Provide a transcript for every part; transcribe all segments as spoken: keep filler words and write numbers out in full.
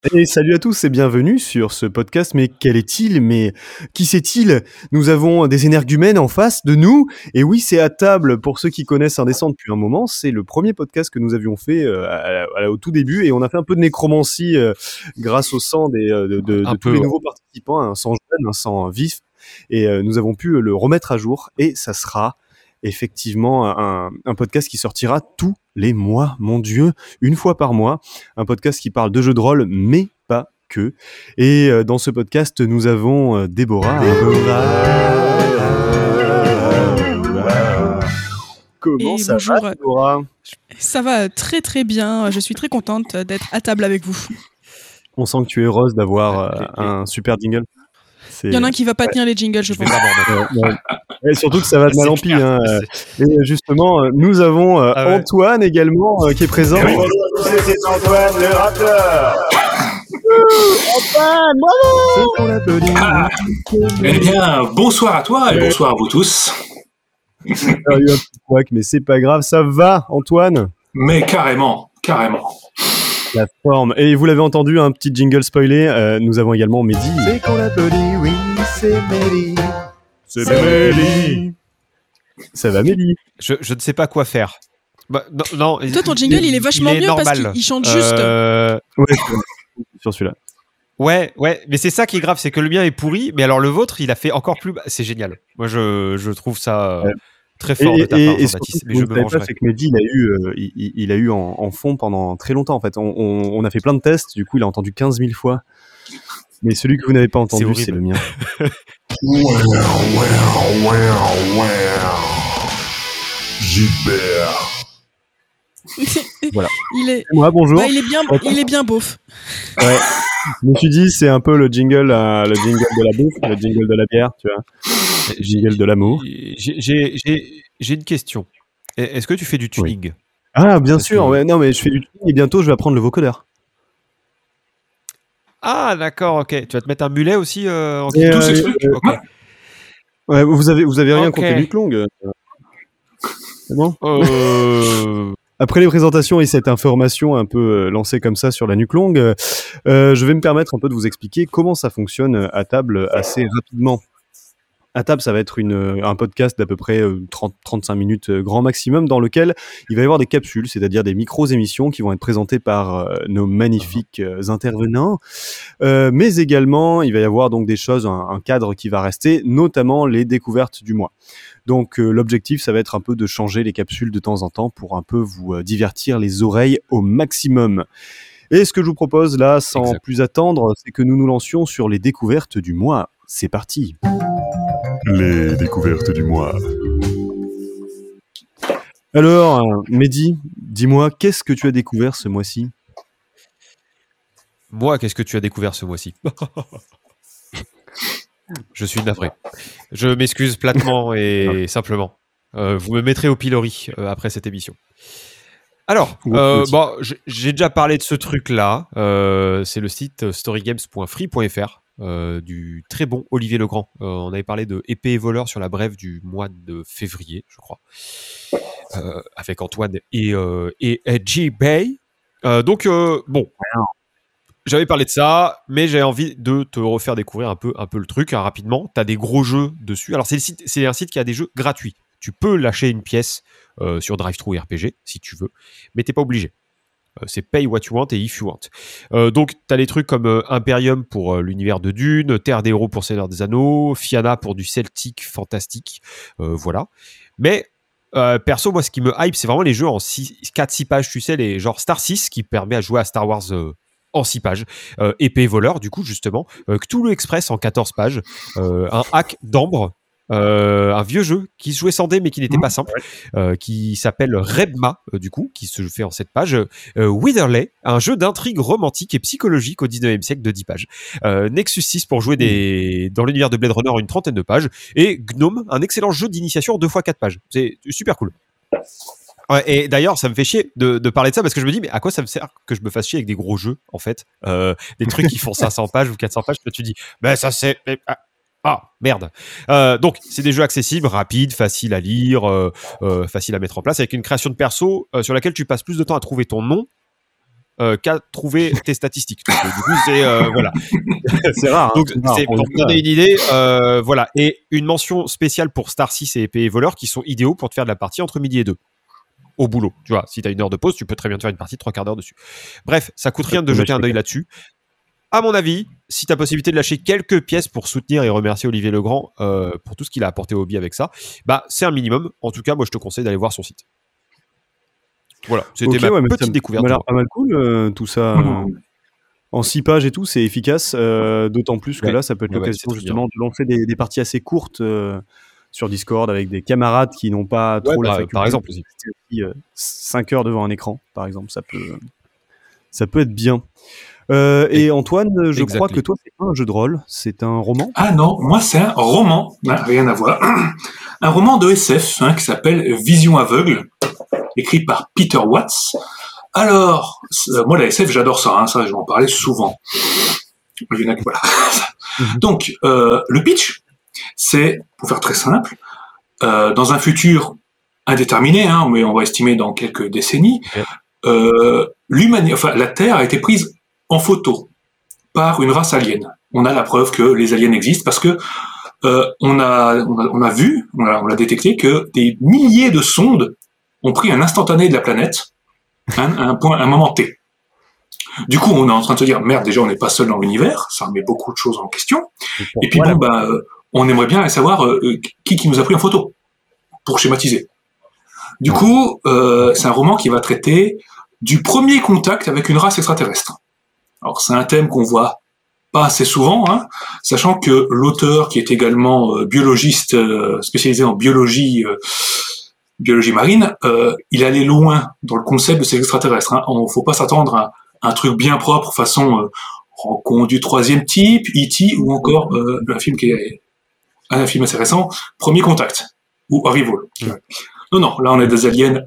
Et salut à tous et bienvenue sur ce podcast. Mais quel est-il? Mais qui c'est-il? Nous avons des énergumènes en face de nous. Et oui, c'est à table. Pour ceux qui connaissent Indécent depuis un moment, c'est le premier podcast que nous avions fait euh, à, à, au tout début. Et on a fait un peu de nécromancie euh, grâce au sang des, de, de, de, de tous peu, les ouais. nouveaux participants, un sang jeune, un sang vif. Et euh, nous avons pu le remettre à jour. Et ça sera effectivement un, un podcast qui sortira tous les mois, mon Dieu, une fois par mois, un podcast qui parle de jeux de rôle, mais pas que. Et euh, dans ce podcast, nous avons euh, Déborah. Déborah. Comment Et ça bonjour. va, Déborah? Ça va très très bien, je suis très contente d'être à table avec vous. On sent que tu es heureuse d'avoir euh, un super jingle. C'est... Il y en a un qui va pas tenir les jingles, je, je pense. Ouais, ouais. Et surtout que ça va de mal en pis. Hein. Et justement, nous avons euh, ah ouais. Antoine également euh, qui est présent. Oui. Bonjour, c'est Antoine le rappeur. Antoine, bravo. Ah. Eh bien, bonsoir à toi et ouais. bonsoir à vous tous. Il y a eu un petit couac, mais c'est pas grave, ça va, Antoine? Mais carrément, carrément. La forme. Et vous l'avez entendu, un petit jingle spoilé, euh, nous avons également Mehdi. C'est qu'on l'applaudit, oui, c'est Mehdi. C'est, c'est Mehdi. Ça va, Mehdi? je, je ne sais pas quoi faire. Bah, non, non, Toi, ton jingle, il, il est vachement il est mieux normal. Parce qu'il chante juste. Euh... Ouais, sur celui-là. Ouais, ouais, mais c'est ça qui est grave, c'est que le mien est pourri, mais alors le vôtre, il a fait encore plus... C'est génial. Moi, je, je trouve ça... Ouais. Très fort et, de ta part, et, Jean-Baptiste, mais je me pas, c'est que Mehdi, il a eu, euh, il, il a eu en, en fond pendant très longtemps, en fait. On, on, on a fait plein de tests, du coup, il a entendu quinze mille fois. Mais celui que vous n'avez pas entendu, c'est, c'est le mien. Well, well, well, well. Gilbert. Voilà. Il est... Moi, bonjour. Bah, il est bien, il est bien beauf. Ouais. Je me suis dit, c'est un peu le jingle, euh, le jingle de la bouffe, le jingle de la bière, tu vois. Le jingle de l'amour. J'ai, j'ai, j'ai, j'ai une question. Est-ce que tu fais du tuning? Oui. Ah, bien Parce sûr. que... Ouais, non, mais je fais du tuning et bientôt, je vais apprendre le vocodeur. Ah, d'accord, ok. Tu vas te mettre un mulet aussi euh, en et tous euh, ces trucs euh, okay. Ouais, vous avez, vous avez rien okay. contre les Nuke Long. C'est bon euh... Après les présentations et cette information un peu euh, lancée comme ça sur la nuque longue, euh, euh, je vais me permettre un peu de vous expliquer comment ça fonctionne à table assez rapidement. À table, ça va être une, un podcast d'à peu près trente à trente-cinq minutes grand maximum dans lequel il va y avoir des capsules, c'est-à-dire des micros-émissions qui vont être présentées par euh, nos magnifiques euh, intervenants. Euh, mais également, il va y avoir donc des choses, un, un cadre qui va rester, notamment les découvertes du mois. Donc euh, l'objectif, ça va être un peu de changer les capsules de temps en temps pour un peu vous euh, divertir les oreilles au maximum. Et ce que je vous propose là, sans exact. plus attendre, c'est que nous nous lancions sur les découvertes du mois. C'est parti. Les découvertes du mois. Alors, Mehdi, dis-moi, qu'est-ce que tu as découvert ce mois-ci? Moi, qu'est-ce que tu as découvert ce mois-ci? Je suis navré. Je m'excuse platement et simplement. Euh, vous me mettrez au pilori euh, après cette émission. Alors, euh, bon, j'ai déjà parlé de ce truc-là. Euh, c'est le site storygames point free point f r euh, du très bon Olivier Legrand. Euh, on avait parlé de épée et voleur sur la brève du mois de février, je crois, euh, avec Antoine et, euh, et, et G. Bay. Euh, donc, euh, bon, j'avais parlé de ça, mais j'avais envie de te refaire découvrir un peu, un peu le truc hein, rapidement. Tu as des gros jeux dessus. Alors, c'est, le site, c'est un site qui a des jeux gratuits. Tu peux lâcher une pièce euh, sur DriveThru R P G, si tu veux, mais t'es pas obligé. Euh, c'est pay what you want et if you want. Euh, donc, t'as des trucs comme euh, Imperium pour euh, l'univers de Dune, Terre des Héros pour Seigneur des Anneaux, Fianna pour du celtique fantastique, euh, voilà. Mais, euh, perso, moi, ce qui me hype, c'est vraiment les jeux en quatre six pages, tu sais, les genre Star six, qui permet à jouer à Star Wars euh, en six pages, euh, épée voleur, du coup, justement, euh, Cthulhu Express en quatorze pages, euh, un hack d'ambre, Euh, un vieux jeu qui se jouait sans dé mais qui n'était pas simple, euh, qui s'appelle Rebma, euh, du coup, qui se fait en sept pages, euh, Witherley, un jeu d'intrigue romantique et psychologique au dix-neuvième siècle de dix pages, euh, Nexus six pour jouer des... dans l'univers de Blade Runner une trentaine de pages, et Gnome, un excellent jeu d'initiation en deux fois quatre pages. C'est super cool. Ouais, et d'ailleurs, ça me fait chier de, de parler de ça parce que je me dis, mais à quoi ça me sert que je me fasse chier avec des gros jeux, en fait, euh, des trucs qui font cinq cents pages ou quatre cents pages, que tu dis, ben ça c'est... Ah, merde. Euh, donc, c'est des jeux accessibles, rapides, faciles à lire, euh, euh, faciles à mettre en place, avec une création de perso euh, sur laquelle tu passes plus de temps à trouver ton nom euh, qu'à trouver tes statistiques. Donc, euh, du coup, c'est euh, voilà. C'est rare. Donc, hein, c'est rare, c'est pour pour le te donner une idée, euh, voilà. Et une mention spéciale pour Star six et Épée et Voleur qui sont idéaux pour te faire de la partie entre midi et deux. Au boulot. Tu vois, si tu as une heure de pause, tu peux très bien te faire une partie de trois quarts d'heure dessus. Bref, ça coûte rien de jeter un œil là-dessus. À mon avis, si tu as possibilité de lâcher quelques pièces pour soutenir et remercier Olivier Legrand euh, pour tout ce qu'il a apporté au hobby avec ça, bah, c'est un minimum. En tout cas, moi, je te conseille d'aller voir son site. Voilà, c'était Ok, ma ouais, mais petite ça découverte. m'a l'air pas mal cool, euh, tout ça. euh, En six pages et tout, c'est efficace. euh, D'autant plus que Ouais. là, ça peut être Ouais, ouais, l'occasion c'est très justement de lancer des, des parties assez courtes euh, sur Discord avec des camarades qui n'ont pas Ouais, trop la bah, faculté par exemple aussi. de rester euh, cinq heures devant un écran, par exemple. Ça peut, ça peut être bien. Euh, et Antoine, je crois Exactly. que toi, c'est pas un jeu de rôle, c'est un roman. Ah non, moi c'est un roman, hein, rien à voir. Un roman de S F hein, qui s'appelle Vision aveugle, écrit par Peter Watts. Alors, euh, moi la S F j'adore ça, hein, ça je vais en parler souvent. Il y en a qui- voilà. Donc, euh, le pitch, c'est, pour faire très simple, euh, dans un futur indéterminé, hein, mais on va estimer dans quelques décennies, Ouais. euh, l'humanité, enfin la Terre a été prise en photo par une race alien. On a la preuve que les aliens existent parce que euh, on, a, on, a, on a vu, on a, on a détecté que des milliers de sondes ont pris un instantané de la planète, un, un point, un moment T. Du coup, on est en train de se dire merde, déjà on n'est pas seul dans l'univers, ça remet beaucoup de choses en question. Et puis bon, bah, euh, on aimerait bien savoir euh, qui qui nous a pris en photo pour schématiser. Du coup, euh, c'est un roman qui va traiter du premier contact avec une race extraterrestre. Alors c'est un thème qu'on voit pas assez souvent, hein, sachant que l'auteur, qui est également euh, biologiste euh, spécialisé en biologie, euh, biologie marine, euh, il allait loin dans le concept de ces extraterrestres. Hein. On faut pas s'attendre à un truc bien propre, façon euh, Rencontre du troisième type, E T ou encore euh, un film qui est un film assez récent, Premier Contact ou Arrival. Mmh. Non, non, là on a des aliens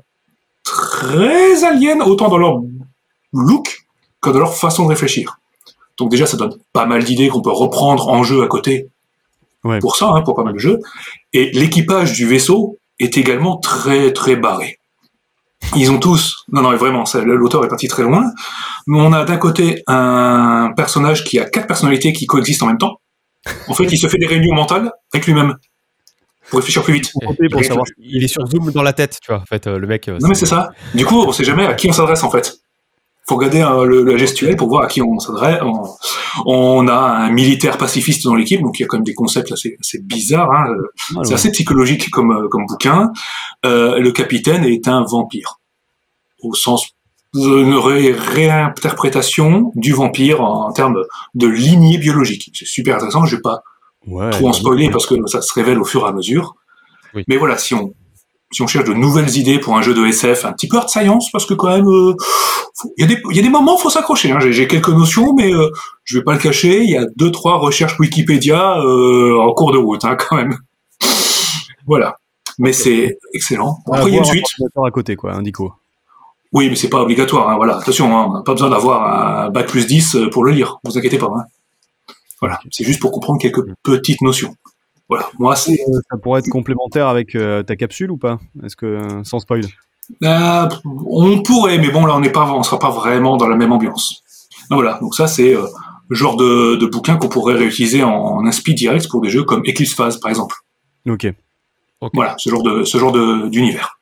très aliens, autant dans leur look que dans leur façon de réfléchir. Donc déjà, ça donne pas mal d'idées qu'on peut reprendre en jeu à côté ouais. pour ça, hein, pour pas mal de jeux. Et l'équipage du vaisseau est également très très barré. Ils ont tous, non non vraiment, ça, l'auteur est parti très loin. Mais on a d'un côté un personnage qui a quatre personnalités qui coexistent en même temps. En fait, il se fait des réunions mentales avec lui-même pour réfléchir plus vite. Pour pour savoir, il est sur Zoom dans la tête, tu vois. En fait, euh, le mec. Euh, non mais c'est ça. Du coup, on sait jamais à qui on s'adresse en fait. Faut regarder euh, le, le gestuel pour voir à qui on s'adresse. On, on a un militaire pacifiste dans l'équipe, donc il y a quand même des concepts assez, assez bizarres. Hein. Ah, c'est ouais. assez psychologique comme, comme bouquin. Euh, le capitaine est un vampire, au sens d'une ré- réinterprétation du vampire en, en termes de lignée biologique. C'est super intéressant. Je vais pas ouais, trop en spoiler ouais. parce que ça se révèle au fur et à mesure. Oui. Mais voilà, si on si on cherche de nouvelles idées pour un jeu de S F, un petit peu art science, parce que quand même, il euh, y a des il y a des moments, faut s'accrocher. Hein. J'ai, j'ai quelques notions, mais euh, je vais pas le cacher. Il y a deux trois recherches Wikipédia euh, en cours de route, hein, quand même. Voilà. Mais okay. C'est excellent. Après, il y a une suite. À côté, quoi, Indico. Oui, mais c'est pas obligatoire. Hein, voilà. Attention, hein, on n'a pas besoin d'avoir un bac plus dix pour le lire. Vous inquiétez pas. Hein. Voilà. C'est juste pour comprendre quelques petites notions. Voilà, moi c'est. Euh, ça pourrait être complémentaire avec euh, ta capsule ou pas ? Est-ce que euh, sans spoil ? euh, On pourrait, mais bon là on n'est pas, on sera pas vraiment dans la même ambiance. Donc, voilà, donc ça c'est euh, le genre de, de bouquin qu'on pourrait réutiliser en, en inspi direct pour des jeux comme Eclipse Phase par exemple. Ok. okay. Voilà, ce genre de ce genre de, d'univers.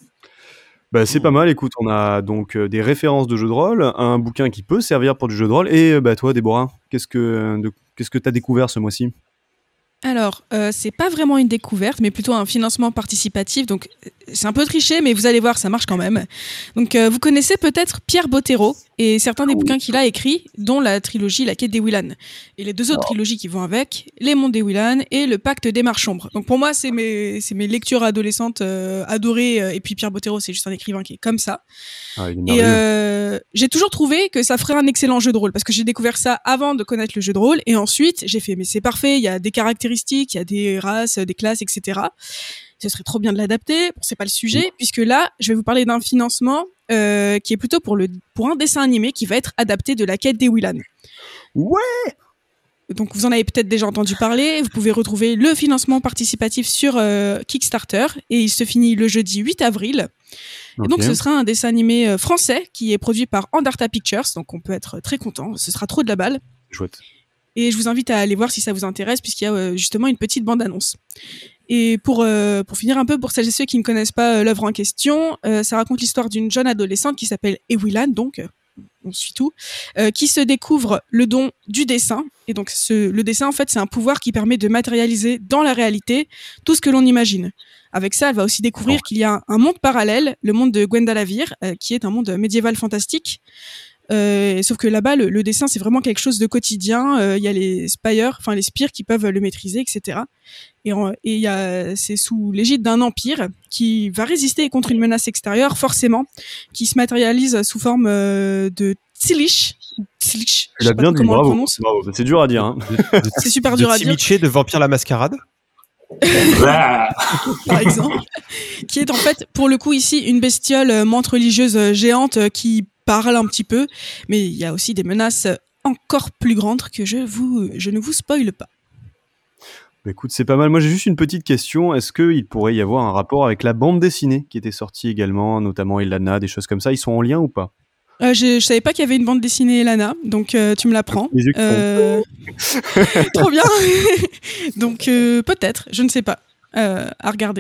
Bah, c'est pas mal, écoute, on a donc euh, des références de jeux de rôle, un bouquin qui peut servir pour du jeu de rôle, et bah, toi Déborah, qu'est-ce que de, qu'est-ce que t'as découvert ce mois-ci ? Alors, euh, c'est pas vraiment une découverte, mais plutôt un financement participatif. Donc, c'est un peu triché, mais vous allez voir, ça marche quand même. Donc, euh, vous connaissez peut-être Pierre Bottero et certains des bouquins qu'il a écrits, dont la trilogie La Quête des Willan. Et les deux autres oh. trilogies qui vont avec, Les Mondes des Willan et Le Pacte des Marchombres. Donc, pour moi, c'est mes, c'est mes lectures adolescentes euh, adorées. Euh, et puis, Pierre Bottero, c'est juste un écrivain qui est comme ça. Ah, et euh, j'ai toujours trouvé que ça ferait un excellent jeu de rôle, parce que j'ai découvert ça avant de connaître le jeu de rôle. Et ensuite, j'ai fait, mais c'est parfait, il y a des caractéristiques, il y a des races, des classes, et cetera. Ce serait trop bien de l'adapter. Bon, c'est pas le sujet, oui. puisque là, je vais vous parler d'un financement euh, qui est plutôt pour, le, pour un dessin animé qui va être adapté de La Quête des Willan. Ouais. donc vous en avez peut-être déjà entendu parler. Vous pouvez retrouver le financement participatif sur euh, Kickstarter et il se finit le jeudi huit avril. Okay. Et donc ce sera un dessin animé euh, français qui est produit par Andarta Pictures, donc on peut être très content. Ce sera trop de la balle. Chouette. Et je vous invite à aller voir si ça vous intéresse, puisqu'il y a euh, justement une petite bande-annonce. Et pour euh, pour finir un peu, pour celles et ceux qui ne connaissent pas euh, l'œuvre en question, euh, ça raconte l'histoire d'une jeune adolescente qui s'appelle Ewilan, donc euh, on suit tout, euh, qui se découvre le don du dessin. Et donc ce, le dessin, en fait, c'est un pouvoir qui permet de matérialiser dans la réalité tout ce que l'on imagine. Avec ça, elle va aussi découvrir oh. qu'il y a un, un monde parallèle, le monde de Gwendalavir, euh, qui est un monde médiéval fantastique. Euh, sauf que là-bas, le, le dessin, c'est vraiment quelque chose de quotidien. Il euh, y a les spires, enfin les spires qui peuvent le maîtriser, et cetera. Et il y a, c'est sous l'égide d'un empire qui va résister contre une menace extérieure, forcément, qui se matérialise sous forme euh, de Tzilish. Tzilish. Je sais pas bien dit, bravo. bravo. C'est dur à dire. Hein. C'est super dur à dire. Tzimiché de Vampire la Mascarade. Par exemple, qui est en fait, pour le coup ici, une bestiole menthe religieuse géante qui parle un petit peu, mais il y a aussi des menaces encore plus grandes que je, vous, je ne vous spoile pas. Bah écoute, c'est pas mal. Moi, j'ai juste une petite question. Est-ce qu'il pourrait y avoir un rapport avec la bande dessinée qui était sortie également, notamment Elana, des choses comme ça? Ils sont en lien ou pas? Euh, je, je savais pas qu'il y avait une bande dessinée Elana, donc euh, tu me l'apprends. Euh... Trop bien. Donc euh, peut-être, je ne sais pas. Euh, à regarder.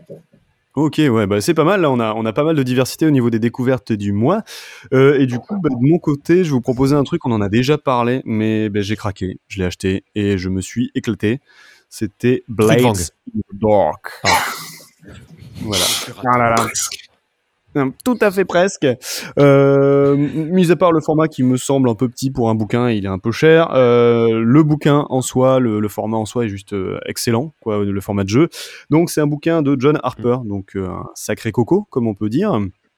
Ok, ouais, bah c'est pas mal. Là, on a on a pas mal de diversité au niveau des découvertes du mois. Euh, et du coup, bah, de mon côté, je vais vous proposer un truc. On en a déjà parlé, mais bah, j'ai craqué, je l'ai acheté et je me suis éclaté. C'était Blades in the Dark. Ah. Voilà. Ah là là. Tout à fait presque. Euh, mis à part le format qui me semble un peu petit pour un bouquin, il est un peu cher. Euh, le bouquin en soi, le, le format en soi est juste euh, excellent, quoi, le format de jeu. Donc c'est un bouquin de John Harper, donc euh, un sacré coco, comme on peut dire,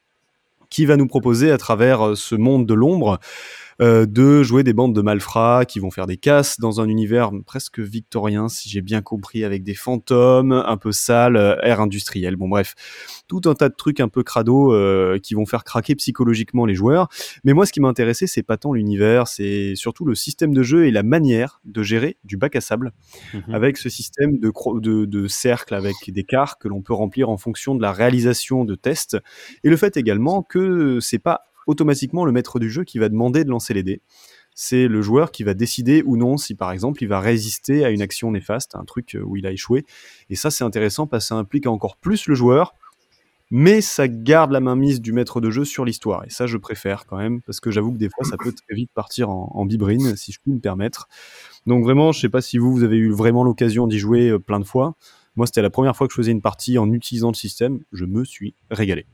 qui va nous proposer à travers ce monde de l'ombre Euh, de jouer des bandes de malfrats qui vont faire des casses dans un univers presque victorien, si j'ai bien compris, avec des fantômes, un peu sales, euh, air industriel. Bon bref, tout un tas de trucs un peu crado euh, qui vont faire craquer psychologiquement les joueurs. Mais moi, ce qui m'a intéressé, c'est pas tant l'univers, c'est surtout le système de jeu et la manière de gérer du bac à sable, mmh. avec ce système de, cro- de, de cercle avec des cartes que l'on peut remplir en fonction de la réalisation de tests, et le fait également que c'est pas automatiquement le maître du jeu qui va demander de lancer les dés. C'est le joueur qui va décider ou non si, par exemple, il va résister à une action néfaste, à un truc où il a échoué. Et ça, c'est intéressant parce que ça implique encore plus le joueur, mais ça garde la mainmise du maître de jeu sur l'histoire. Et ça, je préfère quand même, parce que j'avoue que des fois, ça peut très vite partir en, en bibrine, si je puis me permettre. Donc vraiment, je sais pas si vous, vous avez eu vraiment l'occasion d'y jouer plein de fois. Moi, c'était la première fois que je faisais une partie en utilisant le système. Je me suis régalé.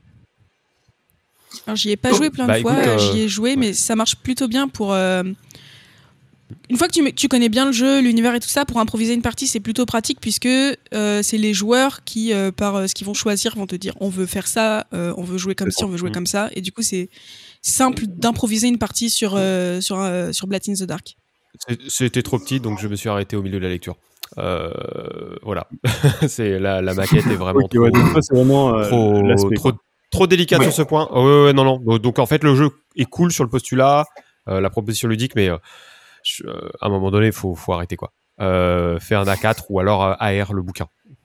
Alors j'y ai pas joué plein de bah, fois, écoute, euh... j'y ai joué, mais ça marche plutôt bien pour... Euh... Une fois que tu, tu connais bien le jeu, l'univers et tout ça, pour improviser une partie, c'est plutôt pratique, puisque euh, c'est les joueurs qui, euh, par euh, ce qu'ils vont choisir, vont te dire on veut faire ça, euh, on veut jouer comme ci, on veut jouer mmh. comme ça, et du coup c'est simple d'improviser une partie sur, euh, sur, euh, sur Blades in the Dark. C'était trop petit, donc je me suis arrêté au milieu de la lecture. Euh, voilà, c'est, la, la maquette est vraiment okay, trop... Ouais, c'est vraiment euh, trop, trop Trop délicat ouais. sur ce point. Oh, ouais, ouais, non, non. Donc en fait, le jeu est cool sur le postulat, euh, la proposition ludique, mais euh, je, euh, à un moment donné, il faut, faut arrêter quoi. Euh, faire un A quatre ou alors euh, A R le bouquin.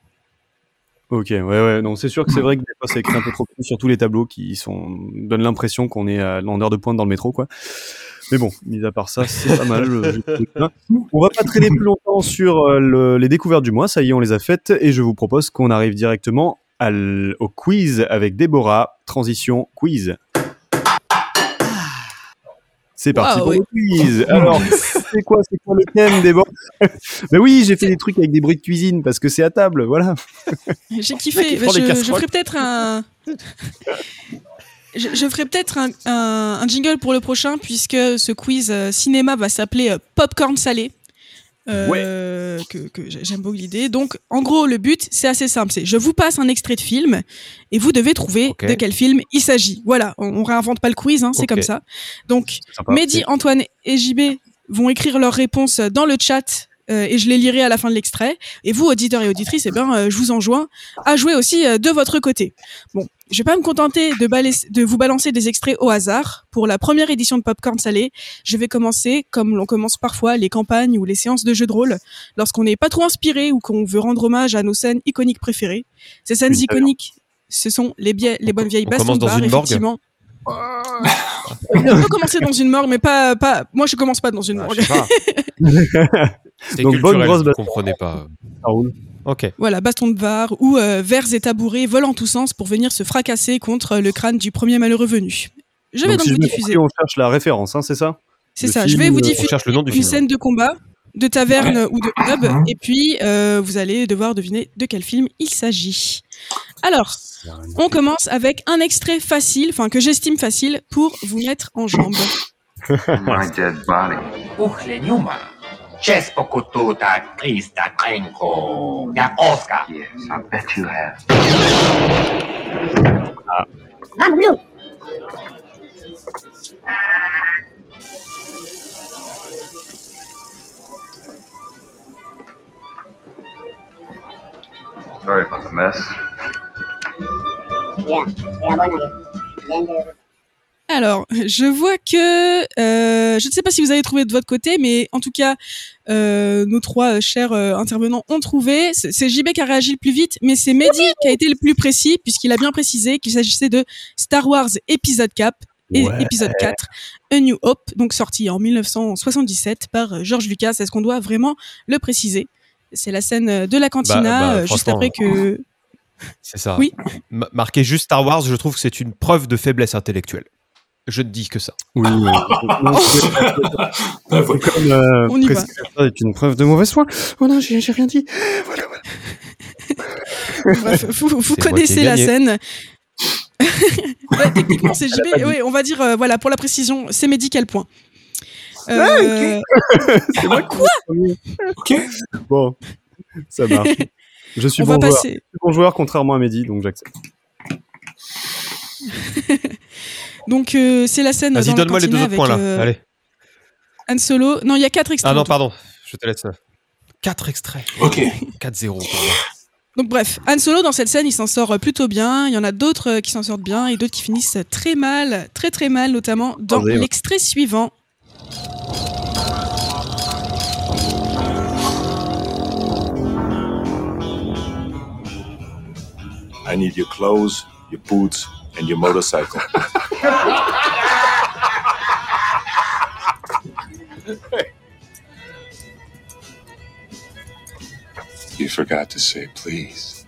Ok, ouais, ouais. Non, c'est sûr que c'est vrai que des fois, c'est écrit un peu trop petit sur tous les tableaux qui sont donnent l'impression qu'on est à l'heure de pointe dans le métro, quoi. Mais bon, mis à part ça, c'est pas mal. On va pas traîner plus longtemps sur euh, le, les découvertes du mois. Ça y est, on les a faites, et je vous propose qu'on arrive directement à l- au quiz avec Déborah. Transition quiz. C'est parti wow, pour oui. le quiz. Alors, c'est quoi, c'est quoi le thème, Déborah? Ben oui, j'ai fait des trucs avec des bruits de cuisine parce que c'est à table, voilà. J'ai kiffé. Ben, je, je ferai peut-être un. Je, je ferai peut-être un, un, un jingle pour le prochain, puisque ce quiz euh, cinéma va s'appeler euh, Popcorn Salé. Euh, ouais. que, que j'aime beaucoup l'idée. Donc, en gros, le but, c'est assez simple. C'est je vous passe un extrait de film et vous devez trouver okay. de quel film il s'agit. Voilà, on, on réinvente pas le quiz, hein, c'est okay. comme ça. Donc, Mehdi, Antoine et J B vont écrire leurs réponses dans le chat euh, et je les lirai à la fin de l'extrait. Et vous, auditeurs et auditrices, eh ben, euh, je vous enjoins à jouer aussi euh, de votre côté. Bon, je vais pas me contenter de, bala- de vous balancer des extraits au hasard. Pour la première édition de Popcorn Salé, je vais commencer, comme l'on commence parfois les campagnes ou les séances de jeux de rôle, lorsqu'on n'est pas trop inspiré ou qu'on veut rendre hommage à nos scènes iconiques préférées. Ces scènes Oui, iconiques, ce sont les, biais, les bonnes vieilles On bastons commence de dans bar, une morgue. effectivement. On peut commencer dans une morgue, mais pas, pas. Moi, je commence pas dans une Ah, morgue. je sais pas. C'était Donc, bonne culturel, grosse vous baston. comprenez pas. Ça roule. Ok. Voilà, baston de bar où euh, verres et tabourets volent en tous sens pour venir se fracasser contre le crâne du premier malheureux venu. Je vais donc, si vous je me diffuser. trompe, on cherche la référence, hein, c'est ça? C'est le ça. film, Je vais vous euh, on diffuser cherche le nom du une film. scène de combat, de taverne Ouais. ou de pub, et puis euh, vous allez devoir deviner de quel film il s'agit. Alors, on commence avec un extrait facile, enfin que j'estime facile, pour vous mettre en jambes. My dead body. Uchleniuma. Chespo kututa Krista Krenko. Ya Oscar. Yes, I bet you have. Sorry about the mess. Alors, je vois que, euh, je ne sais pas si vous avez trouvé de votre côté, mais en tout cas, euh, nos trois euh, chers euh, intervenants ont trouvé. C'est c'est J B qui a réagi le plus vite, mais c'est Mehdi qui a été le plus précis, puisqu'il a bien précisé qu'il s'agissait de Star Wars épisode quatre, et Ouais. épisode quatre, A New Hope, donc sorti en mille neuf cent soixante-dix-sept par euh, George Lucas. Est-ce qu'on doit vraiment le préciser? C'est la scène euh, de la cantina, Bah, bah, euh, juste franchement, après que... C'est ça. Oui. Ma- marquer juste Star Wars, je trouve que c'est une preuve de faiblesse intellectuelle. Je ne dis que ça. Oui, oui. Non, c'est- Ah, voilà. c'est comme euh, On y va. prescrire ça est une preuve de mauvaise foi. Oh non, j'ai j'ai rien dit. Voilà, voilà. Bref, vous, vous C'est moi qui ai connaissez la gagné. scène. Ouais, techniquement, c'est J B. Oui, on va dire, euh, voilà, pour la précision, c'est Mehdi quel point. Euh, C'est moi qui premier. Ok. Bon, ça marche. Je suis on bon va joueur. passer. Je suis bon joueur contrairement à Mehdi, donc j'accepte. Donc, euh, c'est la scène dans Vas-y, la donne-moi les deux cantina autres avec points là. euh, Allez. Han Solo. Non, il y a quatre extraits. Ah non, en tout. pardon. Je te laisse. Quatre extraits. Ok. quatre zéro. pour moi. Donc, bref, Han Solo, dans cette scène, il s'en sort plutôt bien. Il y en a d'autres euh, qui s'en sortent bien et d'autres qui finissent très mal, très très mal, notamment dans Attendez, ouais. l'extrait suivant. I need your clothes, your boots, and your motorcycle. You forgot to say please.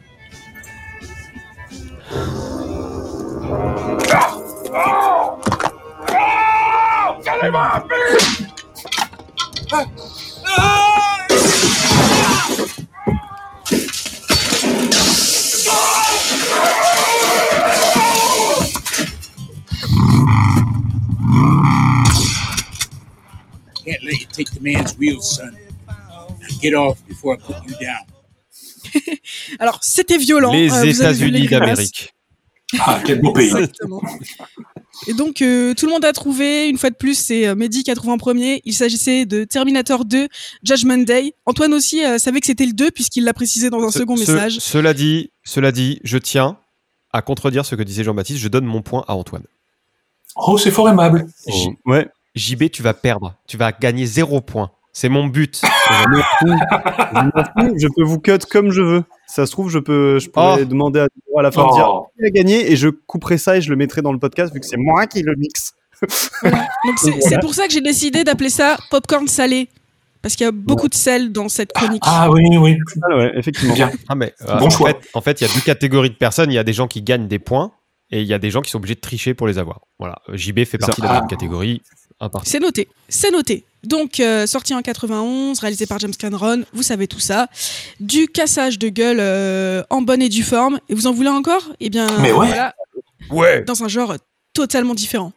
Can't let you take the man's wheels, son. Now get off before I put you down. Alors, c'était violent. Les euh, vous avez vu États-Unis les grimaces. d'Amérique. Ah, quel beau pays. Exactement. Et donc, euh, tout le monde a trouvé. Une fois de plus, c'est euh, Mehdi qui a trouvé en premier. Il s'agissait de Terminator deux, Judgment Day. Antoine aussi euh, savait que c'était le deux, puisqu'il l'a précisé dans un Ce- second ce- message. Cela dit, cela dit, je tiens à contredire ce que disait Jean-Baptiste. Je donne mon point à Antoine. Oh, c'est fort aimable. J- Ouais. J B, tu vas perdre. Tu vas gagner zéro point. C'est mon but. Je m'en fous. Je m'en fous. Je peux vous cut comme je veux. Ça se trouve, je peux, je pourrais Oh. demander à, à la fin de dire Oh. qui a gagné et je couperai ça et je le mettrai dans le podcast vu que c'est moi qui le mixe. Donc, c'est c'est pour ça que j'ai décidé d'appeler ça popcorn salé. Parce qu'il y a beaucoup de sel dans cette chronique. Ah oui, oui. Ah ouais, effectivement. Bien. Ah, mais, euh, Bon en choix. fait, en fait, il y a deux catégories de personnes. Il y a des gens qui gagnent des points et il y a des gens qui sont obligés de tricher pour les avoir. Voilà. J B fait partie de la Ah. deuxième catégorie. Un parti. C'est noté, c'est noté. Donc, euh, sorti en quatre-vingt-onze, réalisé par James Cameron, vous savez tout ça. Du cassage de gueule euh, en bonne et due forme. Et vous en voulez encore? Eh bien, Mais ouais. voilà, Ouais. dans un genre totalement différent.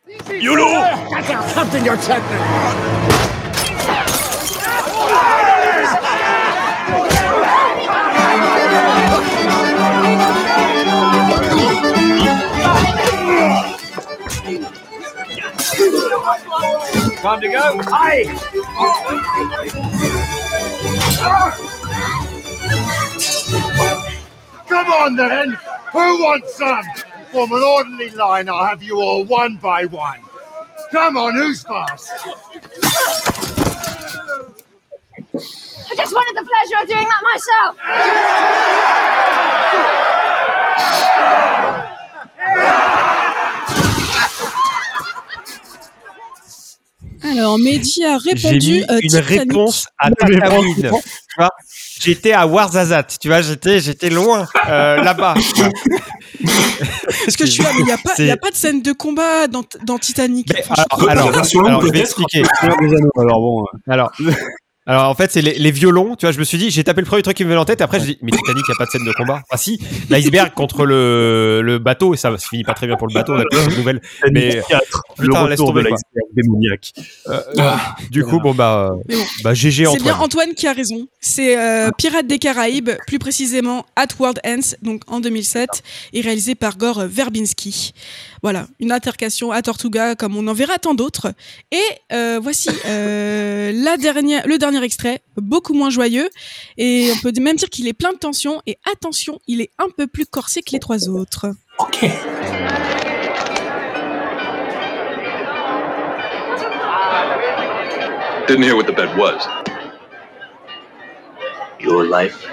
Time to go. Aye. Come on then! Who wants some? Form an orderly line, I'll have you all one by one. Come on, who's fast? I just wanted the pleasure of doing that myself. Alors, Mehdi a répondu. J'ai mis euh, une Titanic. réponse à Tatooine. Tu vois, j'étais à Warzazat, tu vois, j'étais, j'étais loin, euh, là-bas. Parce que je suis là, mais il n'y a, pas- y a pas de scène de combat dans, dans Titanic. Mais, Enfin, je- alors, alors, version longue, alors, je vais peut-être. expliquer. Alors bon. Alors, alors en fait, c'est les, les violons. Tu vois, je me suis dit, j'ai tapé le premier truc qui me venait en tête. Et après, j'ai dit, mais Titanic, il n'y a pas de scène de combat. Ah si, l'iceberg contre le, le bateau. Et ça se finit pas très bien pour le bateau. On a plus de nouvelles. Mais le putain, laisse retour de tomber, quoi. l'iceberg démoniaque. Euh, du coup, bon bah, euh, Mais bon. bah G G C'est Antoine. bien Antoine qui a raison. C'est euh, Pirates des Caraïbes, plus précisément At World Ends, donc en deux mille sept, et réalisé par Gore Verbinski. Voilà, une altercation à Tortuga, comme on en verra tant d'autres. Et euh, voici euh, la dernière, le dernier extrait, beaucoup moins joyeux, et on peut même dire qu'il est plein de tension. Et attention, il est un peu plus corsé que les trois autres. Ok. Didn't hear what the bet was. Your life.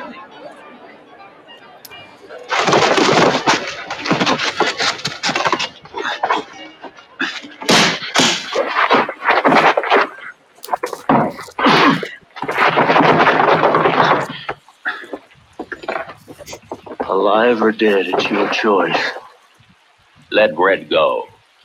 Alive or dead, it's your choice. Let Red go.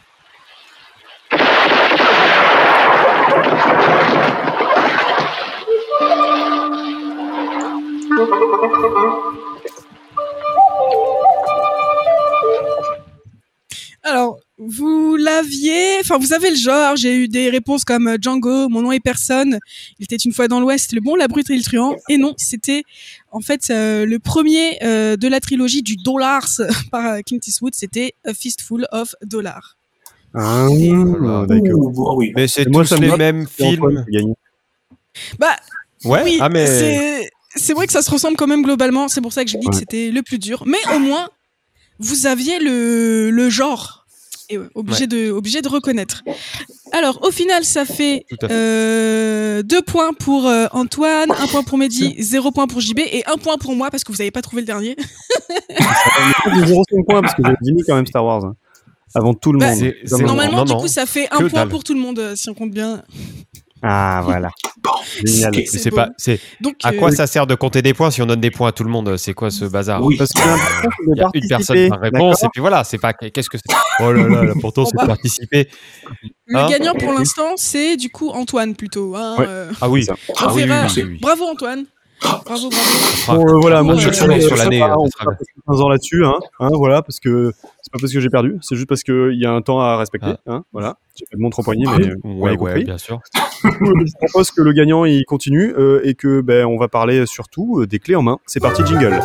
Alors, vous l'aviez, enfin, vous avez le genre. J'ai eu des réponses comme euh, Django, Mon nom est personne, Il était une fois dans l'Ouest, Le bon, la brute et le truand. Et non, c'était en fait euh, le premier euh, de la trilogie du Dollars par euh, Clint Eastwood. C'était A Fistful of Dollars. Ah, Voilà. d'accord. Ouh, ah oui. Mais c'est Et moi, tous ça me les va, mêmes c'est Antoine films. qui a gagné. Bah, Ouais. oui, Ah mais. c'est c'est vrai que ça se ressemble quand même globalement. C'est pour ça que j'ai dit que Ouais. c'était le plus dur. Mais au moins, vous aviez le le genre. Et ouais, obligé Ouais. de obligé de reconnaître. Alors, au final, ça fait Tout à fait. euh, deux points pour euh, Antoine, un point pour Mehdi, zéro point pour J B et un point pour moi parce que vous n'avez pas trouvé le dernier. J'ai zéro virgule cinq points parce que j'ai dit quand même Star Wars. hein. Avant tout le Bah, monde. c'est- Comme c'est un- Normalement, non, du non. coup, ça fait un Que point dalle. pour tout le monde euh, si on compte bien. Ah, voilà. Bon, Génial. ok. Mais C'est c'est beau. pas. C'est. Donc, À euh, quoi ça sert de compter des points si on donne des points à tout le monde? C'est quoi ce bazar? Oui. Parce que l'important, c'est de Il y a une personne participer, par réponse et d'accord puis voilà, c'est pas qu'est-ce que c'est. Oh là là, l'important Bon, c'est bah. de participer. le Hein gagnant pour l'instant, c'est du coup Antoine plutôt. Hein, Ouais. euh, Ah oui. Ça. on Ah oui, oui, verra. oui, oui, oui. Bravo Antoine. Bravo, bravo. Ah, Bon, euh, voilà, Pour, moi, euh, je je suis vais sur l'année, pas, euh, on ça sera va passer quinze ans là-dessus, hein, hein, voilà, parce que c'est pas parce que j'ai perdu, c'est juste parce qu'il y a un temps à respecter, Ah. hein, voilà. J'ai pas de montre au poignet, mais euh, vous Ouais, l'avez ouais, compris. bien sûr. Du coup, euh, je propose que le gagnant il continue euh, et que ben on va parler surtout euh, des clés en main. C'est parti, jingle.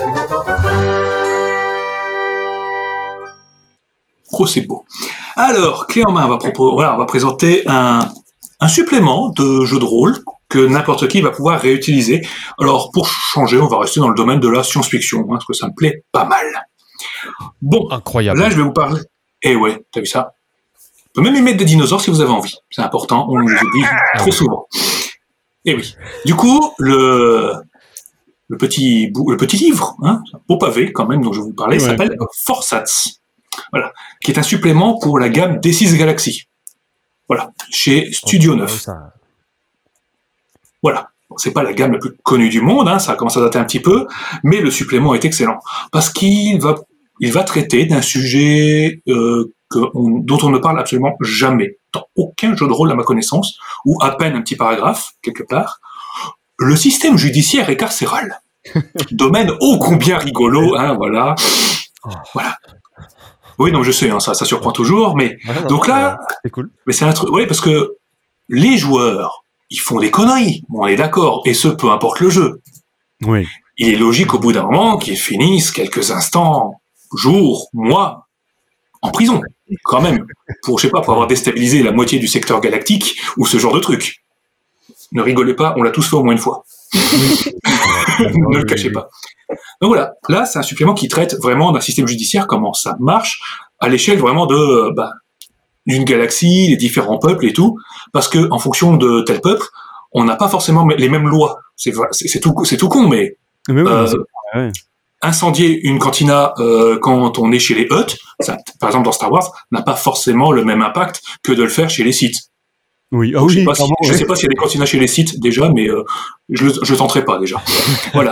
Oh, c'est beau. Alors, clé en main, on va, propos- voilà, on va présenter un, un supplément de jeu de rôle que n'importe qui va pouvoir réutiliser. Alors, pour changer, on va rester dans le domaine de la science-fiction, hein, parce que ça me plaît pas mal. Bon, Incroyable. là, je vais vous parler. Eh ouais, t'as vu ça? On peut même y mettre des dinosaures si vous avez envie. C'est important, on les oublie trop souvent. Eh oui. Du coup, le, le, petit, bou- le petit livre, hein, au pavé quand même, dont je vais vous parler, Ouais. s'appelle Forsats. Voilà. Qui est un supplément pour la gamme D six Galaxy. Voilà. Chez Studio Oh, neuf. ça- Voilà. Bon, c'est pas la gamme la plus connue du monde, hein, ça commence à dater un petit peu, mais le supplément est excellent. Parce qu'il va, il va traiter d'un sujet euh, que on- dont on ne parle absolument jamais, dans aucun jeu de rôle à ma connaissance, ou à peine un petit paragraphe, quelque part. Le système judiciaire et carcéral. Domaine ô combien rigolo, hein, voilà. Voilà. Oui, non, je sais, hein, ça, ça surprend toujours, mais Ouais, non, donc non, là, euh, c'est cool. mais c'est un truc, oui, parce que les joueurs, ils font des conneries, on est d'accord, et ce, peu importe le jeu. Oui. Il est logique au bout d'un moment qu'ils finissent quelques instants, jours, mois, en prison, quand même, pour, je sais pas, pour avoir déstabilisé la moitié du secteur galactique, ou ce genre de truc. ne rigolez pas, on l'a tous fait au moins une fois. Ne le cachez pas. Donc voilà, là c'est un supplément qui traite vraiment d'un système judiciaire, comment ça marche à l'échelle vraiment de bah, d'une galaxie, les différents peuples et tout, parce que en fonction de tel peuple, on n'a pas forcément les mêmes lois. C'est, c'est, c'est tout, c'est tout con, mais, mais oui, euh, ouais. incendier une cantina euh, quand on est chez les Hutt, ça, par exemple dans Star Wars, n'a pas forcément le même impact que de le faire chez les Sith. Oui, ah Donc, oui, je sais pas si, ouais. je sais pas s'il y a des cantinas chez les Sith déjà, mais euh, je le, je le tenterai pas déjà. Voilà.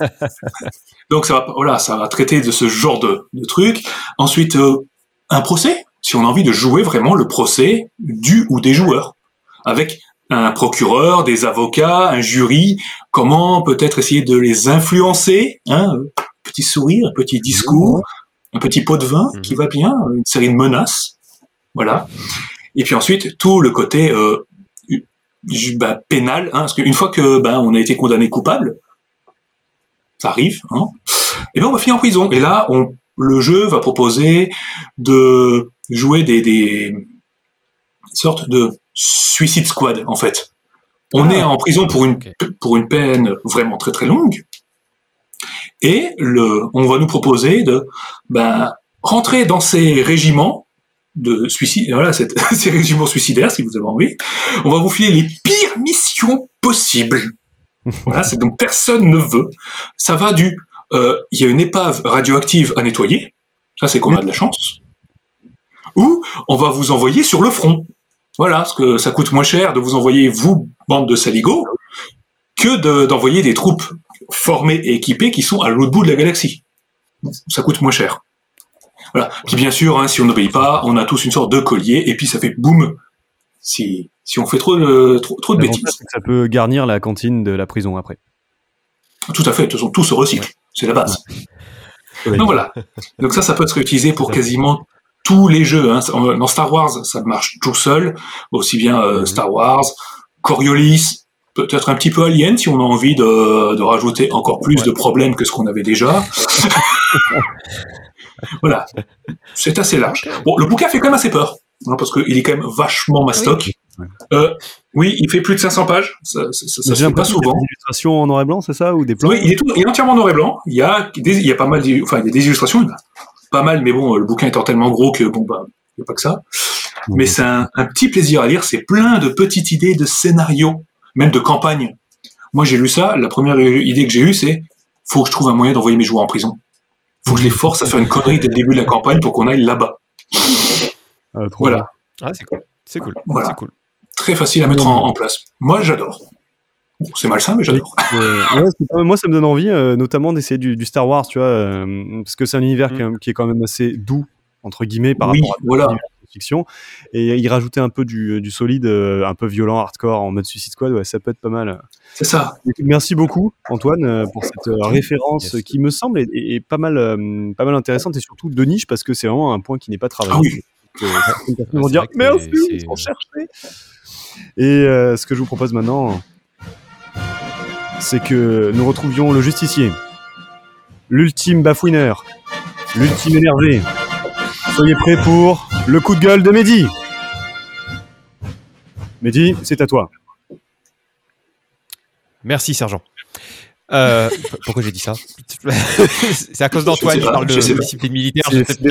Donc ça va, voilà, ça va traiter de ce genre de, de truc. Ensuite, euh, un procès, si on a envie de jouer vraiment le procès du ou des joueurs, avec un procureur, des avocats, un jury, comment peut-être essayer de les influencer, hein, petit sourire, un petit discours, un petit pot de vin qui va bien, une série de menaces, voilà. Et puis ensuite, tout le côté euh, bah, pénal, hein, parce qu'une fois que bah, on a été condamné coupable, ça arrive, hein, et ben on va finir en prison. Et là, on, le jeu va proposer de jouer des, des sortes de suicide squad, en fait. On ah, est en prison pour une, okay. pour une peine vraiment très très longue, et le, on va nous proposer de bah, rentrer dans ces régiments de suicide, voilà, cette, ces régiments suicidaires, si vous avez envie. On va vous filer les pires missions possibles. Voilà, c'est donc personne ne veut. Ça va du, euh, il y a une épave radioactive à nettoyer. Ça, c'est qu'on a de la chance. Ou on va vous envoyer sur le front. Voilà, parce que ça coûte moins cher de vous envoyer, vous, bande de saligots, que de, d'envoyer des troupes formées et équipées qui sont à l'autre bout de la galaxie. Ça coûte moins cher. Voilà. Puis bien sûr, hein, si on n'obéit pas, on a tous une sorte de collier, et puis ça fait boum si, si on fait trop de, trop, trop de bêtises. C'est que ça peut garnir la cantine de la prison après. Tout à fait, de toute façon, tout se recycle, ouais. C'est la base. Ouais. Donc voilà. Donc ça, ça peut être utilisé pour quasiment tous les jeux. Hein. Dans Star Wars, ça marche tout seul, aussi bien euh, Star Wars, Coriolis, peut-être un petit peu Alien, si on a envie de, de rajouter encore plus ouais. de problèmes que ce qu'on avait déjà. Voilà, c'est assez large. Bon, le bouquin fait quand même assez peur, hein, parce qu'il est quand même vachement mastoc. Oui, euh, oui il fait plus de cinq cents pages, ça, ça, ça, ça se fait pas souvent. Des illustrations en noir et blanc, c'est ça, ou des plans? Oui, il est, tout, il est entièrement en noir et blanc. Il y a des, il y a pas mal, enfin, il y a des illustrations, il y a pas mal, mais bon, le bouquin étant tellement gros que bon, bah, il n'y a pas que ça. Mmh. Mais c'est un, un petit plaisir à lire. C'est plein de petites idées de scénarios, même de campagne. Moi, j'ai lu ça. La première idée que j'ai eue, c'est faut que je trouve un moyen d'envoyer mes joueurs en prison. Faut que je les force à faire une connerie dès le début de la campagne pour qu'on aille là-bas. Ah, voilà. Ah, c'est cool. C'est cool. Voilà. C'est cool. Très facile à mettre en, en place. Moi, j'adore. Bon, c'est malsain, mais j'adore. Euh, ouais, moi, ça me donne envie, euh, notamment d'essayer du, du Star Wars, tu vois, euh, parce que c'est un univers mmh. qui, qui est quand même assez doux, entre guillemets, par oui, rapport à voilà. l'univers de fiction. Et y rajouter un peu du, du solide, euh, un peu violent, hardcore, en mode Suicide Squad, ouais, ça peut être pas mal. C'est ça. Merci beaucoup, Antoine, pour cette euh, référence yes. qui me semble est, est, est pas, mal, euh, pas mal intéressante et surtout de niche, parce que c'est vraiment un point qui n'est pas travaillé. Ah oui. Donc, euh, certaines personnes vont dire merci, ils sont cherchés. Et euh, ce que je vous propose maintenant, c'est que nous retrouvions le justicier, l'ultime bafouineur, l'ultime énervé. Soyez prêts pour le coup de gueule de Mehdi. Mehdi, c'est à toi. Merci, sergent. Euh, pourquoi j'ai dit ça? C'est à cause d'Antoine qui parle de discipline militaire.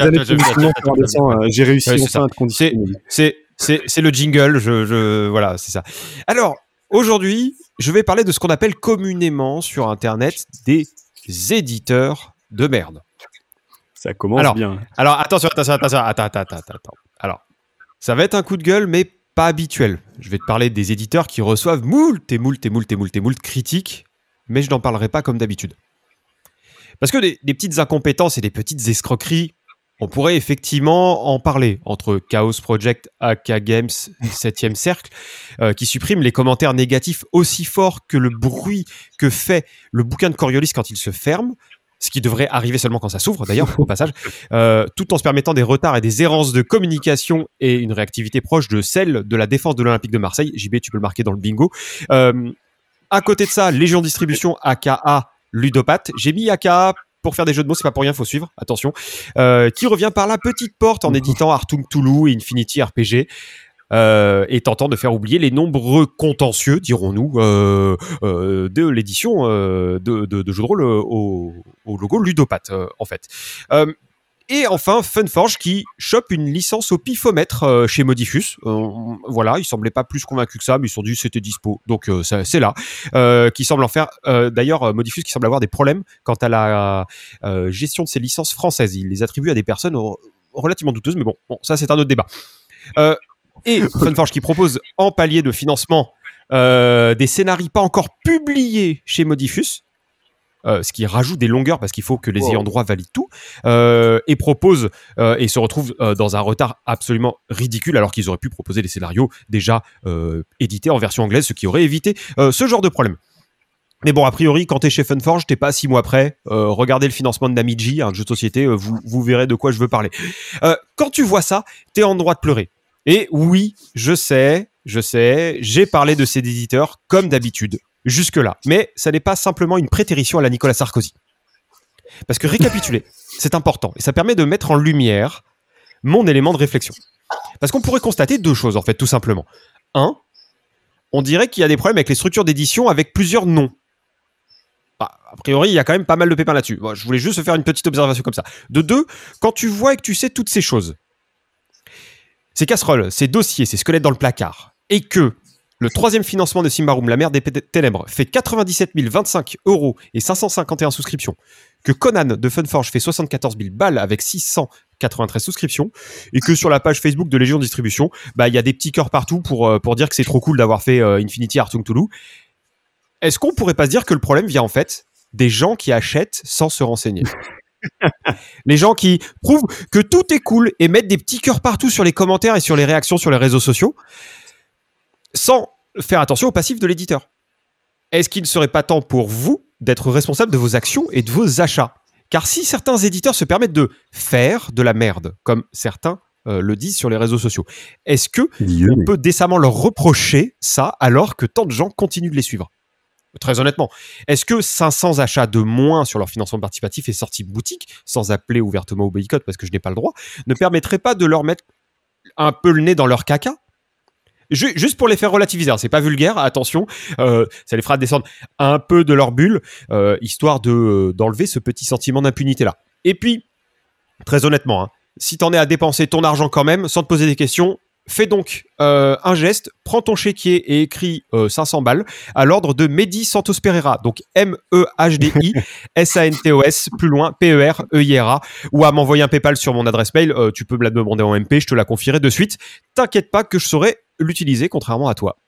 J'ai réussi enfin à te conditionner. C'est, c'est, c'est le jingle. Je, je, voilà, c'est ça. Alors, aujourd'hui, je vais parler de ce qu'on appelle communément sur Internet des éditeurs de merde. Ça commence alors, bien. Alors, attention, attention, attention, attends, attends, attends, attends. Alors, ça va être un coup de gueule, mais pas habituel. Je vais te parler des éditeurs qui reçoivent moult et moult et moult et moult et moult critiques, mais je n'en parlerai pas comme d'habitude. Parce que des, des petites incompétences et des petites escroqueries, on pourrait effectivement en parler entre Chaos Project, A K Games, septième Cercle, euh, qui suppriment les commentaires négatifs aussi forts que le bruit que fait le bouquin de Coriolis quand il se ferme, ce qui devrait arriver seulement quand ça s'ouvre, d'ailleurs, au passage, euh, tout en se permettant des retards et des errances de communication et une réactivité proche de celle de la défense de l'Olympique de Marseille. J B, tu peux le marquer dans le bingo. Euh, à côté de ça, Légion Distribution, aka Ludopathe. J'ai mis aka pour faire des jeux de mots, c'est pas pour rien, faut suivre, attention. Euh, qui revient par la petite porte en éditant Artung Toulouse et Infinity R P G. Euh, et tentant de faire oublier les nombreux contentieux, dirons-nous, euh, euh, de l'édition euh, de, de, de jeux de rôle euh, au, au logo ludopathe, euh, en fait. Euh, et enfin, Funforge qui chope une licence au pifomètre euh, chez Modifus. Euh, voilà, ils semblaient pas plus convaincus que ça, mais ils se sont dit c'était dispo, donc euh, ça, c'est là. Euh, qui semble en faire, euh, d'ailleurs, Modifus qui semble avoir des problèmes quant à la euh, gestion de ses licences françaises. Il les attribue à des personnes euh, relativement douteuses, mais bon, bon, ça c'est un autre débat. Euh, Et Funforge qui propose en palier de financement euh, des scénarios pas encore publiés chez Modifus, euh, ce qui rajoute des longueurs parce qu'il faut que les wow. ayants droit valident tout, euh, et propose euh, et se retrouve euh, dans un retard absolument ridicule alors qu'ils auraient pu proposer des scénarios déjà euh, édités en version anglaise, ce qui aurait évité euh, ce genre de problème. Mais bon, a priori, quand t'es chez Funforge, t'es pas six mois près. Euh, regardez le financement de Namiji, un jeu de société, euh, vous, vous verrez de quoi je veux parler. Euh, quand tu vois ça, t'es en droit de pleurer. Et oui, je sais, je sais, j'ai parlé de ces éditeurs comme d'habitude, jusque-là. Mais ça n'est pas simplement une prétérition à la Nicolas Sarkozy. Parce que récapituler, c'est important. Et ça permet de mettre en lumière mon élément de réflexion. Parce qu'on pourrait constater deux choses, en fait, tout simplement. Un, on dirait qu'il y a des problèmes avec les structures d'édition avec plusieurs noms. Bah, a priori, il y a quand même pas mal de pépins là-dessus. Bon, je voulais juste faire une petite observation comme ça. De deux, quand tu vois et que tu sais toutes ces choses, ces casseroles, ces dossiers, ces squelettes dans le placard, et que le troisième financement de Symbaroum, la mer des ténèbres, fait quatre-vingt-dix-sept mille vingt-cinq euros et cinq cent cinquante et un souscriptions, que Conan de Funforge fait soixante-quatorze mille balles avec six cent quatre-vingt-treize souscriptions, et que sur la page Facebook de Légion Distribution, bah, y a des petits cœurs partout pour, euh, pour dire que c'est trop cool d'avoir fait euh, Infinity Hearthstone Toulouse. Est-ce qu'on pourrait pas se dire que le problème vient en fait des gens qui achètent sans se renseigner? Les gens qui prouvent que tout est cool et mettent des petits cœurs partout sur les commentaires et sur les réactions sur les réseaux sociaux sans faire attention au passif de l'éditeur. Est-ce qu'il ne serait pas temps pour vous d'être responsable de vos actions et de vos achats? Car si certains éditeurs se permettent de faire de la merde, comme certains euh, le disent sur les réseaux sociaux, est-ce que Dieu. on peut décemment leur reprocher ça alors que tant de gens continuent de les suivre? Très honnêtement, est-ce que cinq cents achats de moins sur leur financement participatif et sortie boutique, sans appeler ouvertement au boycott parce que je n'ai pas le droit, ne permettrait pas de leur mettre un peu le nez dans leur caca? Juste pour les faire relativiser, hein, c'est pas vulgaire, attention, euh, ça les fera descendre un peu de leur bulle, euh, histoire de, euh, d'enlever ce petit sentiment d'impunité-là. Et puis, très honnêtement, hein, si t'en es à dépenser ton argent quand même, sans te poser des questions, fais donc euh, un geste, prends ton chéquier et écris euh, cinq cents balles à l'ordre de Mehdi Santos Pereira, donc M E H D I S A N T O S, plus loin, P E R E I R A, ou à m'envoyer un PayPal sur mon adresse mail, euh, tu peux me la demander en M P, je te la confierai de suite. T'inquiète pas que je saurai l'utiliser, contrairement à toi.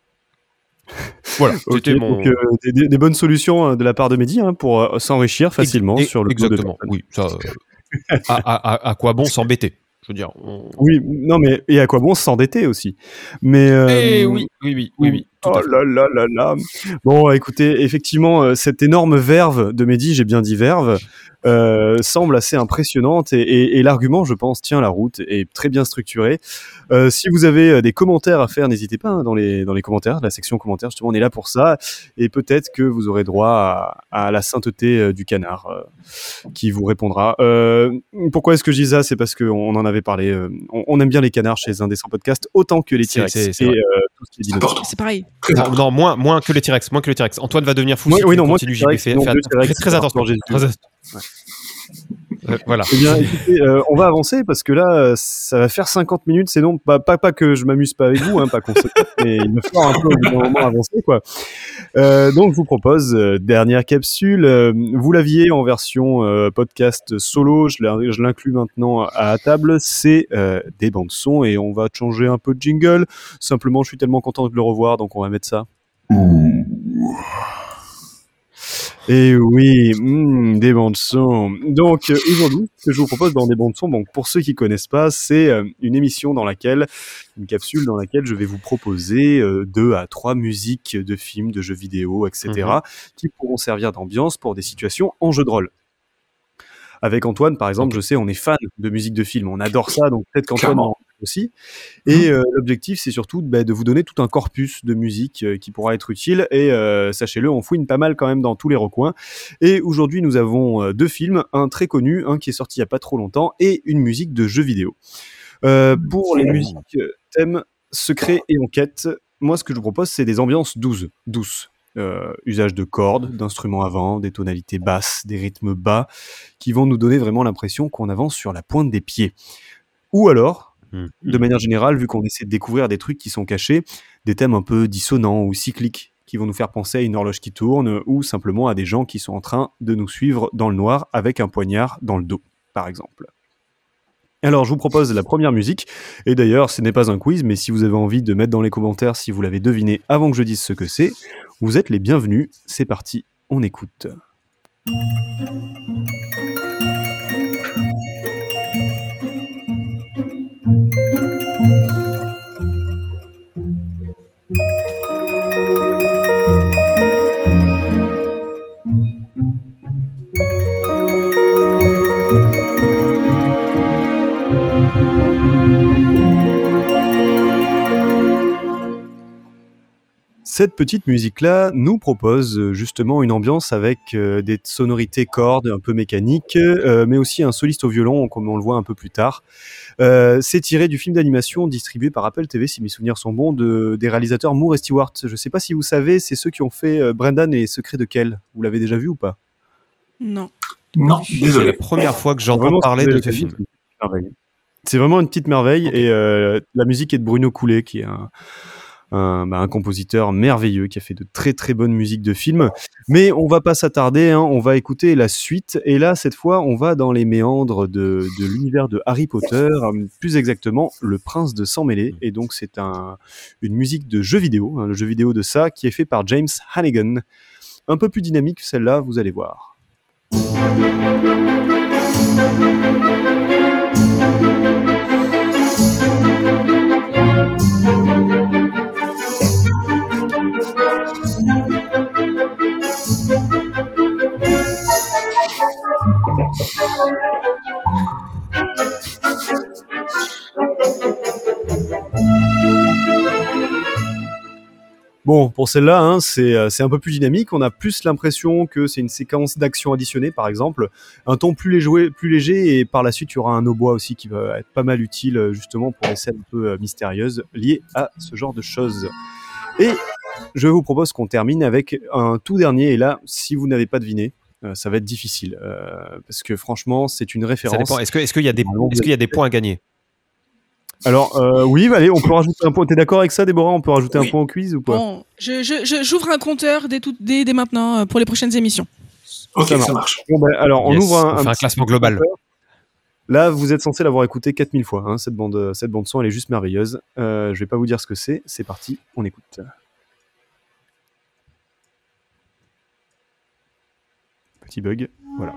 Voilà, okay, c'était mon... donc, euh, des, des bonnes solutions de la part de Mehdi hein, pour euh, s'enrichir facilement et, sur le exactement, de... oui, ça, euh, à, à, à quoi bon s'embêter? Je veux dire, on... Oui, non, mais et à quoi bon s'endetter aussi? Mais euh... eh oui, oui, oui, oui, oui. Tout oh là là là là. Bon, écoutez, effectivement, cette énorme verve de Mehdi, j'ai bien dit verve, euh, semble assez impressionnante et, et, et l'argument, je pense, tient la route et est très bien structuré. Euh, si vous avez des commentaires à faire, n'hésitez pas hein, dans les dans les commentaires, la section commentaires. Justement, on est là pour ça et peut-être que vous aurez droit à, à la sainteté euh, du canard euh, qui vous répondra. Euh, pourquoi est-ce que je dis ça? C'est parce qu'on en avait parlé. Euh, on, on aime bien les canards chez Indécent Podcast autant que les T-Rex c'est, c'est et euh, tout ce qui est dinosaure. C'est pareil. Non, non, moins, moins que le T-Rex, moins que le T-Rex. Antoine va devenir fou moi, si oui, tu non, continues J P F. Fais très, très attention. Très... Ouais. Euh, voilà. Eh bien, écoutez, euh, on va avancer parce que là, ça va faire cinquante minutes. C'est non, pas, pas, pas que je m'amuse pas avec vous, hein, pas qu'on se tape, mais il me faut un peu au bout d'un moment avancer, quoi. Euh, donc, je vous propose euh, dernière capsule. Euh, vous l'aviez en version euh, podcast solo. Je, je l'inclus maintenant à la table. C'est euh, des bandes son et on va changer un peu de jingle. Simplement, je suis tellement content de le revoir, donc on va mettre ça. Mmh. Et oui, mmh, des bandes son. Donc euh, aujourd'hui, ce que je vous propose dans des bandes son, bon, pour ceux qui connaissent pas, c'est euh, une émission dans laquelle, une capsule dans laquelle je vais vous proposer euh, deux à trois musiques de films, de jeux vidéo, et cetera, mmh. qui pourront servir d'ambiance pour des situations en jeu de rôle. Avec Antoine, par exemple, okay. je sais, on est fan de musique de film, on adore ça, donc peut-être qu'Antoine en aussi. Et euh, l'objectif, c'est surtout bah, de vous donner tout un corpus de musique euh, qui pourra être utile. Et euh, sachez-le, on fouine pas mal quand même dans tous les recoins. Et aujourd'hui, nous avons euh, deux films, un très connu, un qui est sorti il y a pas trop longtemps, et une musique de jeux vidéo. Euh, pour les musiques thèmes secret et enquête. Moi, ce que je vous propose, c'est des ambiances douces. douces. Euh, usage de cordes, d'instruments à vent, des tonalités basses, des rythmes bas, qui vont nous donner vraiment l'impression qu'on avance sur la pointe des pieds. Ou alors, mmh. de manière générale, vu qu'on essaie de découvrir des trucs qui sont cachés, des thèmes un peu dissonants ou cycliques, qui vont nous faire penser à une horloge qui tourne, ou simplement à des gens qui sont en train de nous suivre dans le noir avec un poignard dans le dos, par exemple. Alors, je vous propose la première musique, et d'ailleurs, ce n'est pas un quiz, mais si vous avez envie de mettre dans les commentaires si vous l'avez deviné avant que je dise ce que c'est, vous êtes les bienvenus. C'est parti, on écoute. Cette petite musique-là nous propose justement une ambiance avec euh, des sonorités cordes un peu mécaniques, euh, mais aussi un soliste au violon, comme on le voit un peu plus tard. Euh, c'est tiré du film d'animation distribué par Apple T V, si mes souvenirs sont bons, de, des réalisateurs Moore et Stewart. Je ne sais pas si vous savez, c'est ceux qui ont fait euh, Brendan et les Secrets de Kell. Vous l'avez déjà vu ou pas ? Non. Non, désolé. C'est la première fois que j'entends vraiment parler de ce film. C'est vraiment une petite merveille, okay. Et euh, la musique est de Bruno Coulet, qui est un... Un, bah, un compositeur merveilleux qui a fait de très très bonnes musiques de films. Mais on va pas s'attarder, hein, on va écouter la suite. Et là, cette fois, on va dans les méandres de, de l'univers de Harry Potter, plus exactement Le Prince de Sang-Mêlé. Et donc, c'est un, une musique de jeu vidéo, hein, le jeu vidéo de ça, qui est fait par James Hannigan. Un peu plus dynamique, celle-là, vous allez voir. Bon, pour celle-là, hein, c'est, c'est un peu plus dynamique. On a plus l'impression que c'est une séquence d'action additionnée, par exemple. Un ton plus léger, plus léger, et par la suite, il y aura un hautbois aussi qui va être pas mal utile, justement, pour les scènes un peu mystérieuses liées à ce genre de choses. Et je vous propose qu'on termine avec un tout dernier. Et là, si vous n'avez pas deviné, euh, ça va être difficile. Euh, parce que franchement, c'est une référence. Ça dépend. Est-ce, que, est-ce qu'il y a des, est-ce qu'il y a des points à gagner ? Alors, euh, oui, allez, on peut rajouter un point. T'es d'accord avec ça, Déborah ? On peut rajouter oui. un point au quiz ou pas ? Bon, je, je, je, j'ouvre un compteur dès, tout, dès, dès maintenant pour les prochaines émissions. Ok, ça marche. Ça marche. Bon, ben, alors, on yes, ouvre un, on un, fait un classement global. Compteur. Là, vous êtes censé l'avoir écouté quatre mille fois. Hein, cette bande, cette bande son, elle est juste merveilleuse. Euh, je vais pas vous dire ce que c'est. C'est parti, on écoute. Petit bug, voilà.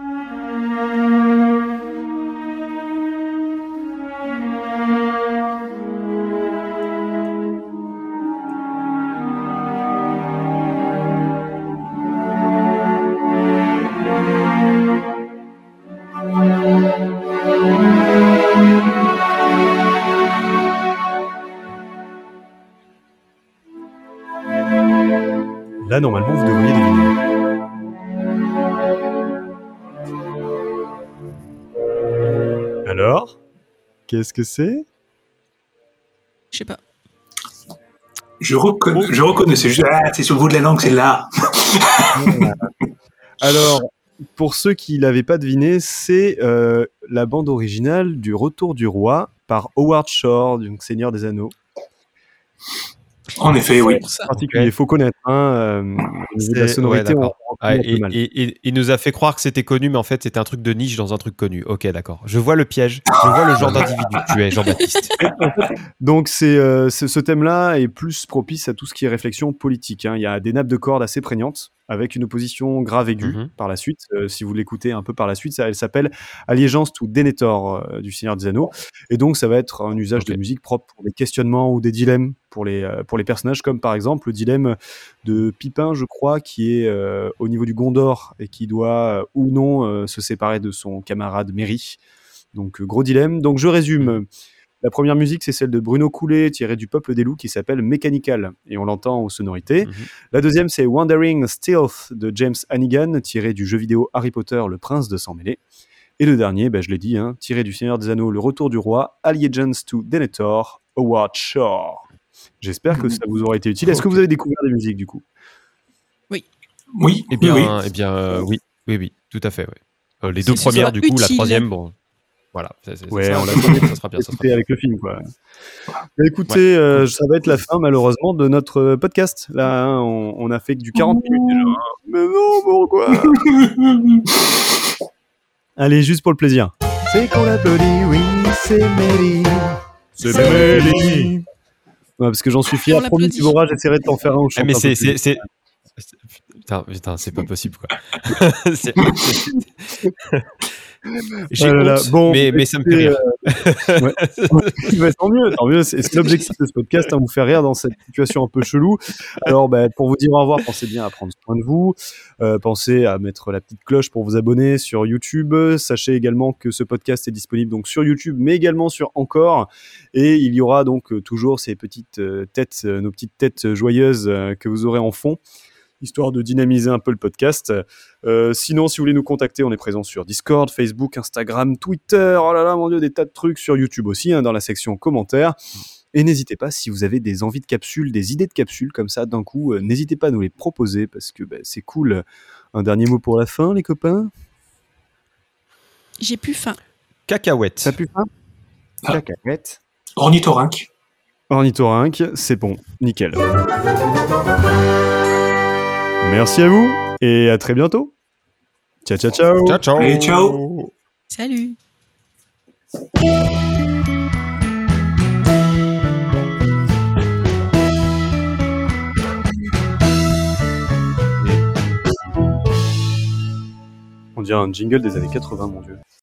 Là, normalement, vous devriez deviner. Alors, qu'est-ce que c'est ? Je sais pas. Je, reconna... je reconnais, c'est juste, ah, c'est sur le bout de la langue, c'est là. Alors, pour ceux qui ne l'avaient pas deviné, c'est euh, la bande originale du Retour du Roi par Howard Shore, donc Seigneur des Anneaux. En effet, oui. C'est particulier, il faut connaître. Hein, euh, au niveau de la sonorité, ouais, on, on ah, et, et, et, il nous a fait croire que c'était connu, mais en fait, c'était un truc de niche dans un truc connu. Ok, d'accord. Je vois le piège. Je vois le genre d'individu que tu es, Jean-Baptiste. Donc, c'est, euh, c'est, ce thème-là est plus propice à tout ce qui est réflexion politique. Hein. Il y a des nappes de cordes assez prégnantes, avec une opposition grave aiguë mm-hmm. par la suite. Euh, si vous l'écoutez un peu par la suite, ça, elle s'appelle Allégeance to Denethor euh, du Seigneur des Anneaux. Et donc, ça va être un usage okay. de musique propre pour des questionnements ou des dilemmes pour les, euh, pour les personnages, comme par exemple le dilemme de Pipin, je crois, qui est euh, au niveau du Gondor et qui doit euh, ou non euh, se séparer de son camarade Merry. Donc, euh, gros dilemme. Donc, je résume. La première musique, c'est celle de Bruno Coulet, tirée du Peuple des Loups, qui s'appelle Mechanical, et on l'entend aux sonorités. Mm-hmm. La deuxième, c'est Wandering Stealth de James Hannigan, tiré du jeu vidéo Harry Potter, Le Prince de Sang-Mêlé. Et le dernier, ben, je l'ai dit, hein, tiré du Seigneur des Anneaux, Le Retour du Roi, Allegiance to Denethor, Howard Shore. J'espère que ça vous aura été utile. Est-ce que vous avez découvert des musiques du coup? Oui. Oui. Eh bien, oui. eh bien euh, oui, oui, oui, tout à fait. Ouais. Euh, les Si deux ce premières, sera du coup, la utile. troisième, bon, voilà. c'est- c'est- Ouais, ça, on l'a ça sera bien, ça sera écouté bien. avec le film, quoi. Bah, écoutez, euh, ça va être la fin malheureusement de notre euh, podcast. Là, hein, on, on a fait que du quarante minutes déjà. hein. Mais non, pourquoi? Allez, juste pour le plaisir. C'est qu'on l'applaudit, oui, c'est Mélie. C'est Mélie. Ouais, parce que j'en suis fier. On Promis, l'applaudit. Déborah, j'essaierai de t'en faire un où je Eh, chante mais un c'est, peu c'est, plus. c'est, c'est- putain, putain, c'est pas possible, quoi. C'est- J'ai Ah là là, honte, bon, mais, mais ça me fait écoutez, rire. Ouais. Ouais, tant mieux, tant mieux. C'est c'est l'objectif de ce podcast, hein, vous faire rire dans cette situation un peu chelou. Alors, bah, pour vous dire au revoir, pensez bien à prendre soin de vous. Euh, pensez à mettre la petite cloche pour vous abonner sur YouTube. Sachez également que ce podcast est disponible donc sur YouTube, mais également sur Encore. Et il y aura donc euh, toujours ces petites euh, têtes, euh, nos petites têtes joyeuses euh, que vous aurez en fond, histoire de dynamiser un peu le podcast. Euh, sinon, si vous voulez nous contacter, on est présent sur Discord, Facebook, Instagram, Twitter, oh là là, mon Dieu, des tas de trucs, sur YouTube aussi, hein, dans la section commentaires. Et n'hésitez pas, si vous avez des envies de capsules, des idées de capsules comme ça, d'un coup, euh, n'hésitez pas à nous les proposer, parce que bah, c'est cool. Un dernier mot pour la fin, les copains? J'ai plus faim. Cacahuète. Ça pue faim? Ah. Cacahuète. Ornithorynque. Ornithorynque, c'est bon, nickel. Merci à vous, et à très bientôt. Ciao, ciao, ciao. Ciao, ciao. Allez, ciao. Salut. On dirait un jingle des années quatre-vingts, mon Dieu.